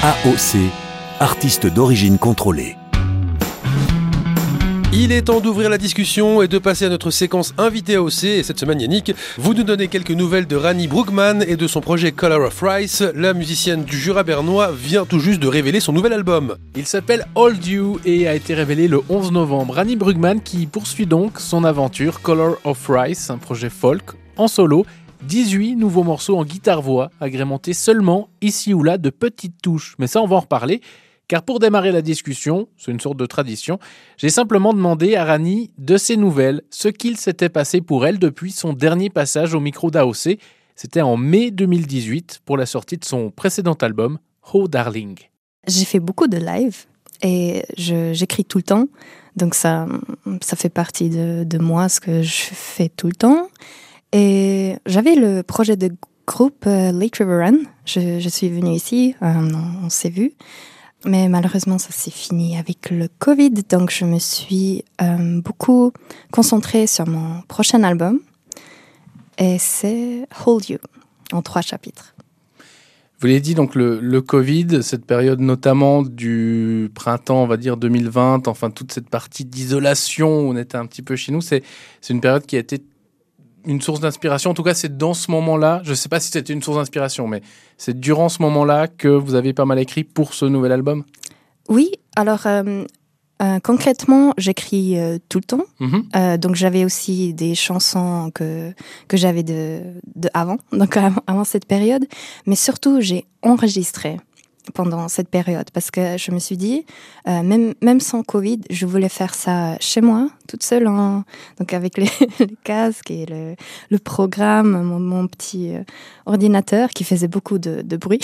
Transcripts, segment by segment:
AOC, artiste d'origine contrôlée. Il est temps d'ouvrir la discussion et de passer à notre séquence invité AOC. Et cette semaine, Yannick, vous nous donnez quelques nouvelles de Rani Brugman et de son projet Color of Rice. La musicienne du Jura bernois vient tout juste de révéler son nouvel album. Il s'appelle Hold You et a été révélé le 11 novembre. Rani Brugman qui poursuit donc son aventure Color of Rice, un projet folk en solo. 18 nouveaux morceaux en guitare-voix, agrémentés seulement ici ou là de petites touches. Mais ça, on va en reparler. Car pour démarrer la discussion, c'est une sorte de tradition, j'ai simplement demandé à Rani de ses nouvelles, ce qu'il s'était passé pour elle depuis son dernier passage au micro d'AOC. C'était en mai 2018 pour la sortie de son précédent album, Oh Darling. J'ai fait beaucoup de live et j'écris tout le temps. Donc ça fait partie de moi, ce que je fais tout le temps. Et j'avais le projet de groupe Lake River Run. Je suis venue ici, on s'est vu. Mais malheureusement, ça s'est fini avec le Covid, donc je me suis beaucoup concentrée sur mon prochain album. Et c'est Hold You, en 3 chapitres. Vous l'avez dit, donc le Covid, cette période notamment du printemps, on va dire 2020, enfin toute cette partie d'isolation où on était un petit peu chez nous, c'est une période qui a été une source d'inspiration. En tout cas, c'est dans ce moment-là, je ne sais pas si c'était une source d'inspiration, mais c'est durant ce moment-là que vous avez pas mal écrit pour ce nouvel album? Oui, alors concrètement, j'écris tout le temps. Donc j'avais aussi des chansons que j'avais de avant, donc avant cette période. Mais surtout, j'ai enregistré pendant cette période parce que je me suis dit, même sans Covid, je voulais faire ça chez moi, toute seule, donc avec les casques et le programme, mon petit ordinateur qui faisait beaucoup de bruit.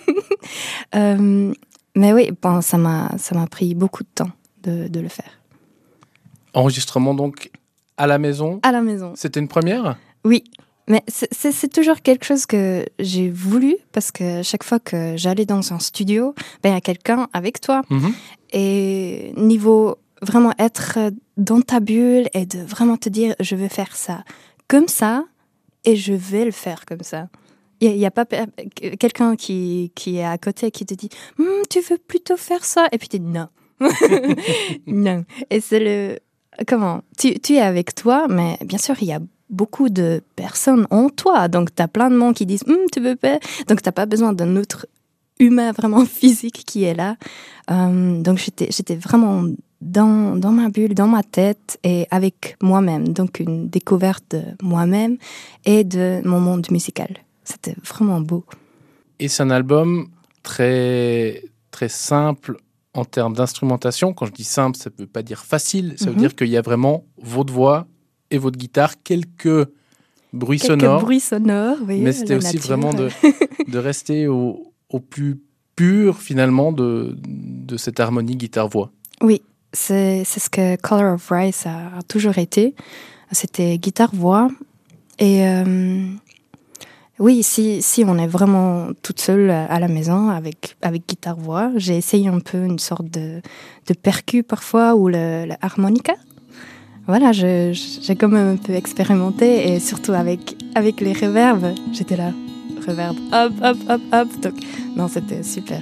Mais oui, bon, ça m'a pris beaucoup de temps de le faire. Enregistrement donc à la maison? À la maison. C'était une première? Oui. Mais c'est toujours quelque chose que j'ai voulu parce que chaque fois que j'allais dans un studio, il y a quelqu'un avec toi. Et niveau vraiment être dans ta bulle et de vraiment te dire je veux faire ça comme ça et je vais le faire comme ça. Il y a pas quelqu'un qui est à côté qui te dit tu veux plutôt faire ça et puis tu dis non. Non. Et c'est tu es avec toi, mais bien sûr il y a beaucoup de personnes en toi. Donc, tu as plein de monde qui disent « tu veux pas ?» Donc, tu n'as pas besoin d'un autre humain vraiment physique qui est là. Donc, j'étais vraiment dans ma bulle, dans ma tête et avec moi-même. Donc, une découverte de moi-même et de mon monde musical. C'était vraiment beau. Et c'est un album très, très simple en termes d'instrumentation. Quand je dis simple, ça ne veut pas dire facile. Ça veut dire qu'il y a vraiment votre voix et votre guitare, quelques bruits sonores. Oui. Mais c'était aussi vraiment de rester au plus pur, finalement, de cette harmonie guitare-voix. Oui, c'est ce que Color of Rice a toujours été. C'était guitare-voix. Et oui, si on est vraiment toute seule à la maison avec guitare-voix, j'ai essayé un peu une sorte de percu parfois ou le harmonica. Voilà, j'ai quand même un peu expérimenté et surtout avec les reverbs, j'étais là, reverb, hop, hop, hop, hop. Donc, non, c'était super.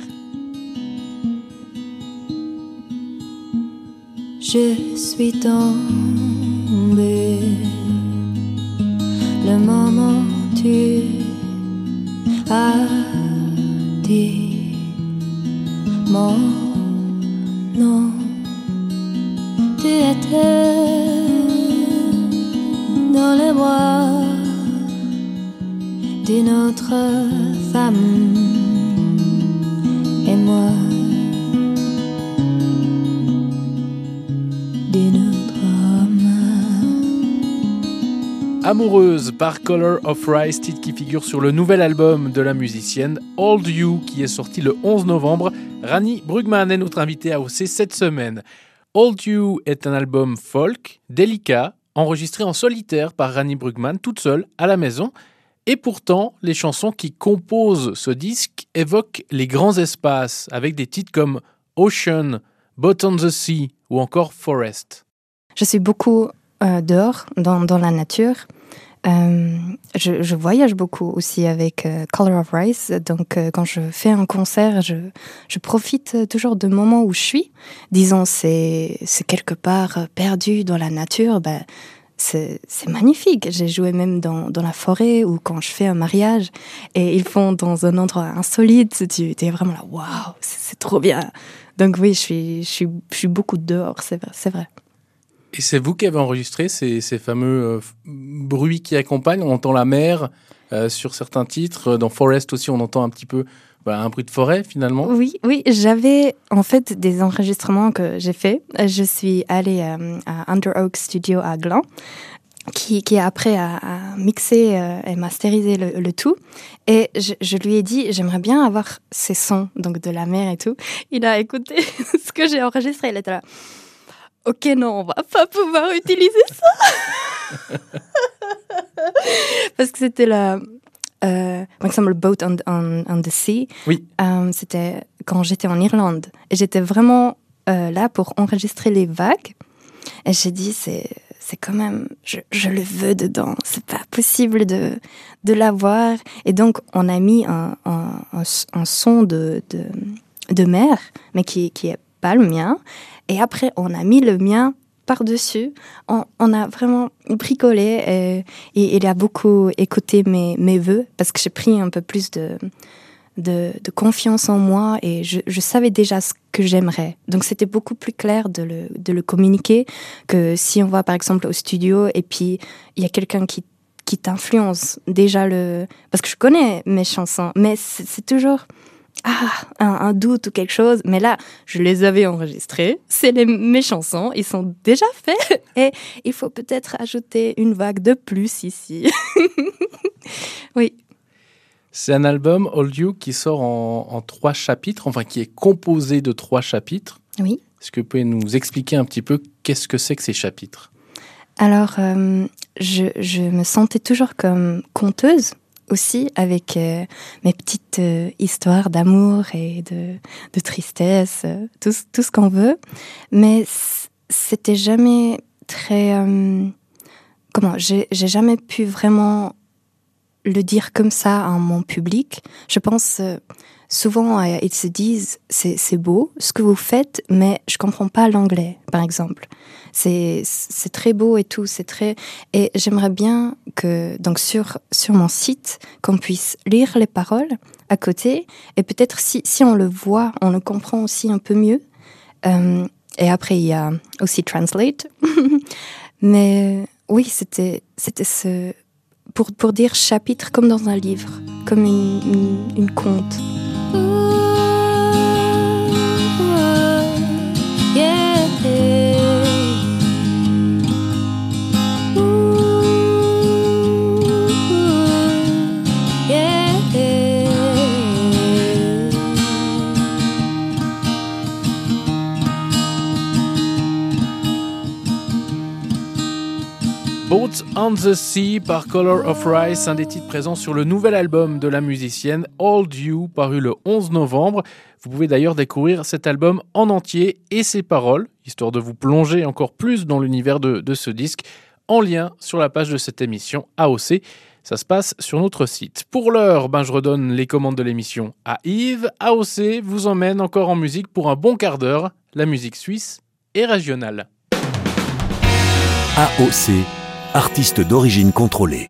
Je suis tombée le moment où tu as dit mon nom. Tu étais dans les bras d'une autre femme et moi d'une autre homme. Amoureuse par Color of Rice, titre qui figure sur le nouvel album de la musicienne Hold You qui est sorti le 11 novembre. Rani Brugman est notre invitée à AOC cette semaine. Hold You est un album folk, délicat, enregistré en solitaire par Rani Brugman, toute seule, à la maison. Et pourtant, les chansons qui composent ce disque évoquent les grands espaces, avec des titres comme Ocean, Boat on the Sea ou encore Forest. Je suis beaucoup dehors, dans la nature. Je voyage beaucoup aussi avec Color of Rice. Donc, quand je fais un concert, je profite toujours de moments où je suis. Disons, c'est quelque part perdu dans la nature. Ben, c'est magnifique. J'ai joué même dans la forêt ou quand je fais un mariage et ils font dans un endroit insolite. Tu es vraiment là, waouh, c'est trop bien. Donc oui, je suis beaucoup dehors, c'est vrai. Et c'est vous qui avez enregistré ces fameux bruits qui accompagnent. On entend la mer sur certains titres. Dans Forest aussi, on entend un petit peu un bruit de forêt finalement. Oui, j'avais en fait des enregistrements que j'ai faits. Je suis allée à Under Oak Studio à Gland, qui après a mixé et masterisé le tout. Et je lui ai dit, j'aimerais bien avoir ces sons, donc de la mer et tout. Il a écouté ce que j'ai enregistré, il était là. Ok, non, on va pas pouvoir utiliser ça. Parce que c'était par exemple, le Boat on the Sea. Oui. C'était quand j'étais en Irlande. Et j'étais vraiment là pour enregistrer les vagues. Et j'ai dit, c'est quand même, je le veux dedans. C'est pas possible de l'avoir. Et donc, on a mis un son de mer, mais qui est pas le mien. Et après, on a mis le mien par-dessus. On a vraiment bricolé et il a beaucoup écouté mes vœux parce que j'ai pris un peu plus de confiance en moi et je savais déjà ce que j'aimerais. Donc, c'était beaucoup plus clair de le communiquer que si on va, par exemple, au studio et puis il y a quelqu'un qui t'influence déjà parce que je connais mes chansons, mais c'est toujours... un doute ou quelque chose, mais là, je les avais enregistrés, c'est mes chansons, ils sont déjà faits, et il faut peut-être ajouter une vague de plus ici. Oui. C'est un album, Hold You, qui sort en 3 chapitres, enfin qui est composé de 3 chapitres. Oui. Est-ce que vous pouvez nous expliquer un petit peu qu'est-ce que c'est que ces chapitres ? Alors, je me sentais toujours comme conteuse, aussi avec mes petites histoires d'amour et de tristesse, tout ce qu'on veut. Mais c'était jamais très... j'ai jamais pu vraiment le dire comme ça à mon public. Je pense souvent, ils se disent, c'est beau ce que vous faites, mais je comprends pas l'anglais, par exemple. C'est très beau et tout, c'est très... Et j'aimerais bien que, donc sur mon site, qu'on puisse lire les paroles à côté, et peut-être si on le voit, on le comprend aussi un peu mieux. Et après, il y a aussi Translate. Mais oui, c'était ce... Pour dire chapitre comme dans un livre, comme une conte. Boat on the Sea par Color of Rice, un des titres présents sur le nouvel album de la musicienne Hold You, paru le 11 novembre. Vous pouvez d'ailleurs découvrir cet album en entier et ses paroles, histoire de vous plonger encore plus dans l'univers de ce disque, en lien sur la page de cette émission AOC. Ça se passe sur notre site. Pour l'heure, je redonne les commandes de l'émission à Yves. AOC vous emmène encore en musique pour un bon quart d'heure, la musique suisse et régionale. AOC, artiste d'origine contrôlée.